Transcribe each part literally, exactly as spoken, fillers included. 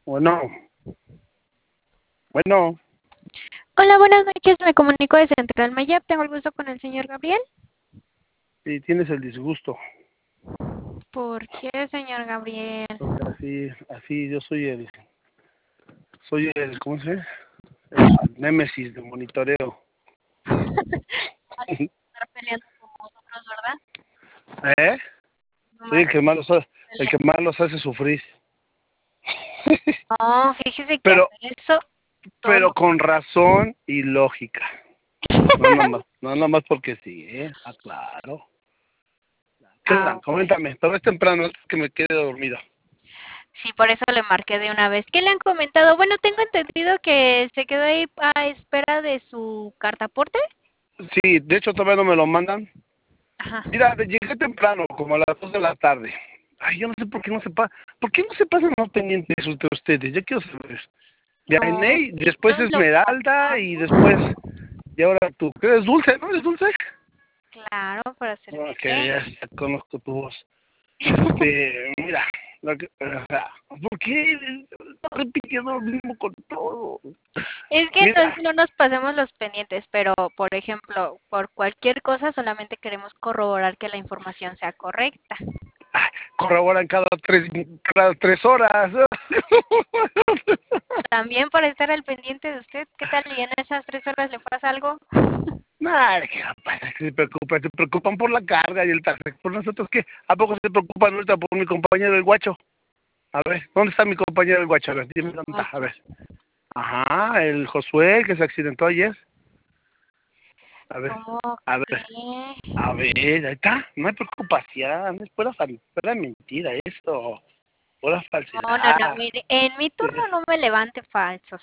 Bueno, bueno. Hola, buenas noches. Me comunico de Central Mayap. Tengo el gusto con el señor Gabriel. Sí, tienes el disgusto. ¿Por qué, señor Gabriel? Porque así, así yo soy el, soy el, ¿cómo se dice? El némesis de monitoreo. Estar peleando con nosotros, ¿verdad? ¿Eh? Soy Nomás el que más los, ha- el que más los hace sufrir. no, fíjese que Pero, hasta eso todo pero lo con razón y lógica. No nomás, no nomás porque sí, ¿eh? Ah, claro. ¿Qué ah, onda? Coméntame, todavía es temprano, antes que me quede dormido. sí, por eso le marqué de una vez. ¿Qué le han comentado? Bueno, tengo entendido que se quedó ahí a espera de su cartaporte. Sí, de hecho todavía no me lo mandan. Ajá. Mira, llegué temprano, como a las dos de la tarde. Ay, yo no sé por qué no se pasa, ¿por qué no se pasan los pendientes de ustedes? Ya quiero saber. De No, Ainey, después nosotros lo Esmeralda y después, pasamos. y ahora tú, ¿qué eres dulce, no? ¿Eres dulce? Claro, para Ok, servirle. ya, ya conozco tu voz. Este, mira, lo que- o sea, ¿por qué estás repitiendo lo mismo con todo? Es que no es Mira, que no nos pasemos los pendientes, pero por ejemplo, por cualquier cosa solamente queremos corroborar que la información sea correcta. ay, corroboran cada tres, cada tres horas. También para estar al pendiente de usted, ¿qué tal y en esas tres horas le pasa algo? Nada, ¿qué pasa? ¿Qué se preocupa? Se preocupan por la carga y el tráfico. ¿Por nosotros qué? ¿A poco se preocupan ahorita por mi compañero el guacho? A ver, ¿dónde está mi compañero el guacho? A ver, dime dónde está, a ver. Ajá, el Josué que se accidentó ayer. A ver, ¿Cómo a ver, cree? a ver, ahí está. No hay preocupación, es pura, fal- pura mentira esto. Pura No, no, no, falsedad. mire, en mi turno no me levante falsos.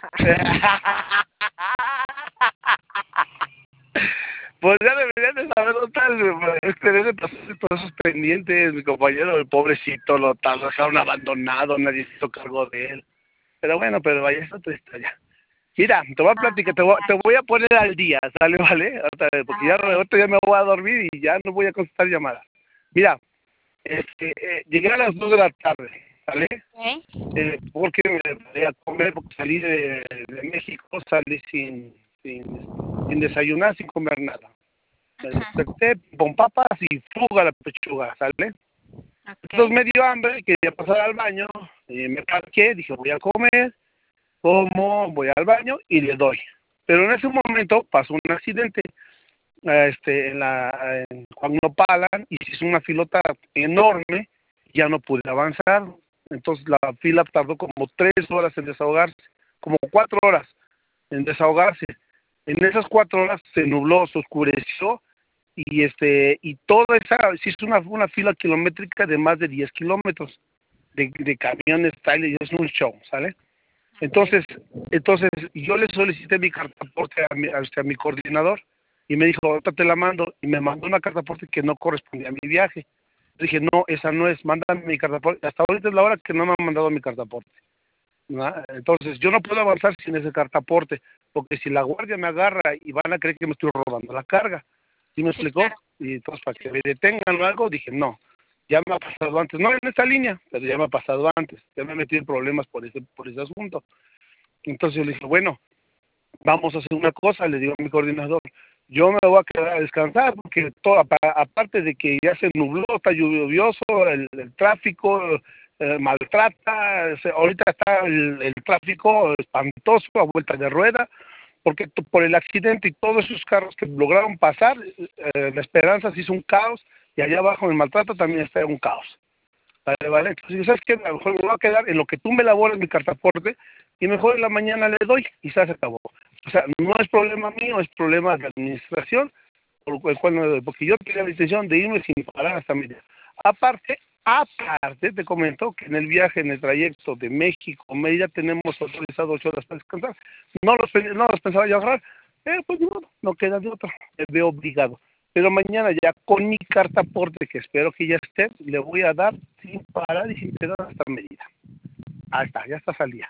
Pues ya deberían de saber dónde está el- este debe pasar todos esos pendientes, mi compañero, el pobrecito, lo, tal, lo dejaron abandonado, nadie se hizo cargo de él. Pero bueno, pero vaya, es otra historia. Mira, te voy a Ah, platicar, te voy, te voy a poner al día, ¿sale, vale? Ahorita, porque a ya, ver, ahorita ya me voy a dormir y ya no voy a contestar llamadas. Mira, este, eh, llegué a las dos de la tarde, ¿sale? ¿ok? Eh, porque me voy a comer, porque salí de, de México, salí sin, sin, sin desayunar, sin comer nada. Me Ujú, desperté con papas y fuga a la pechuga, ¿sale? Entonces ok. me dio hambre, quería pasar al baño, y me parqué, dije voy a comer, como, voy al baño y le doy. Pero en ese momento pasó un accidente eh, este, en la en Juan Nopalan y se hizo una filota enorme, ya no pude avanzar. Entonces la fila tardó como tres horas en desahogarse, como cuatro horas en desahogarse. En esas cuatro horas se nubló, se oscureció y este y toda esa se hizo una, una fila kilométrica de más de diez kilómetros de, de camiones, trailer, y es un show, ¿sale? Ok. Entonces, entonces yo le solicité mi carta aporte a mi, a, este, a mi coordinador y me dijo, ahorita te la mando, y me mandó una carta aporte que no correspondía a mi viaje. Dije, no, esa no es, mándame mi carta aporte. Hasta ahorita es la hora que no me han mandado mi carta aporte. ¿No? Entonces, yo no puedo avanzar sin ese carta aporte, porque si la guardia me agarra y van a creer que me estoy robando la carga. ¿Sí me Sí, explicó? claro. Y entonces, para que me detengan o algo, dije, no, ya me ha pasado antes, no en esta línea, pero ya me ha pasado antes, ya me he metido en problemas por ese, por ese asunto. Entonces yo le dije, bueno, vamos a hacer una cosa, le digo a mi coordinador, yo me voy a quedar a descansar porque todo, aparte de que ya se nubló, está lluvioso, el, el tráfico eh, maltrata, o sea, ahorita está el, el tráfico espantoso a vuelta de rueda, porque por el accidente y todos esos carros que lograron pasar, eh, la Esperanza se hizo un caos y allá abajo en el maltrato también está un caos. Vale, vale. Entonces, ¿sabes qué? A lo mejor me voy a quedar en lo que tú me elabores mi cartaporte y mejor en la mañana le doy y se acabó. O sea, no es problema mío, es problema de la administración, por el cual no le doy, porque yo tenía la intención de irme sin parar hasta mi día. Aparte, aparte, te comento que en el viaje, en el trayecto de México a Mérida, tenemos autorizado ocho horas para descansar. No los, no los pensaba yo agarrar, pero pues no, no queda de otra, me veo obligado. Pero mañana ya con mi carta aporte, que espero que ya esté, le voy a dar sin parar y sin quedar hasta Mérida. Ahí está, ya está salida.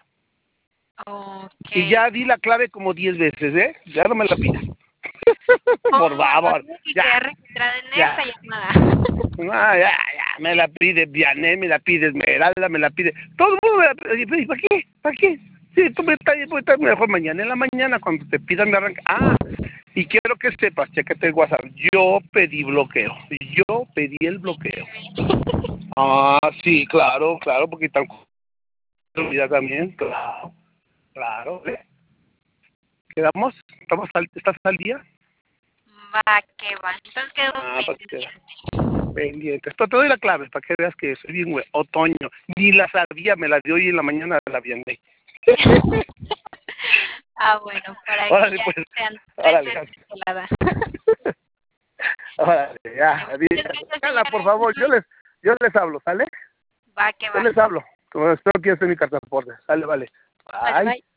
Ok. Y ya di la clave como diez veces, ¿eh? Ya no me la pidas. Oh, Por no favor, tiene que ya, quedar registrada en ya. esta llamada. No, ya, ya. me la pide Vianey, me la pide Esmeralda, me la pide... Todo el mundo me la pide. ¿Y para qué? ¿Para qué? Sí, tú me estás, pues, estás mejor mañana en la mañana cuando te pidan me arranca. Ah, y quiero que sepas, chécate el WhatsApp. Yo pedí bloqueo. Yo pedí el bloqueo. Ah, sí, claro, claro, porque están... Ya también, claro, claro. ¿eh? ¿Quedamos? ¿Estamos al, ¿Estás al día? Va, que va. Entonces quedo Ah, pues pendiente. pendientes. Pero te doy la clave para que veas que soy bien güey. Otoño. Ni la sabía, me la dio hoy en la mañana la Vianey. Ah, bueno, para Órale, que ya pues. sean tres Órale. veces helada. Órale, ya. Muchas gracias, Hágala, por señora. favor. Yo les, yo les hablo, ¿sale? Va, que Yo va. les hablo. Como espero que ya esté mi carta transporte. Sale, vale. Vale, Bye. bye.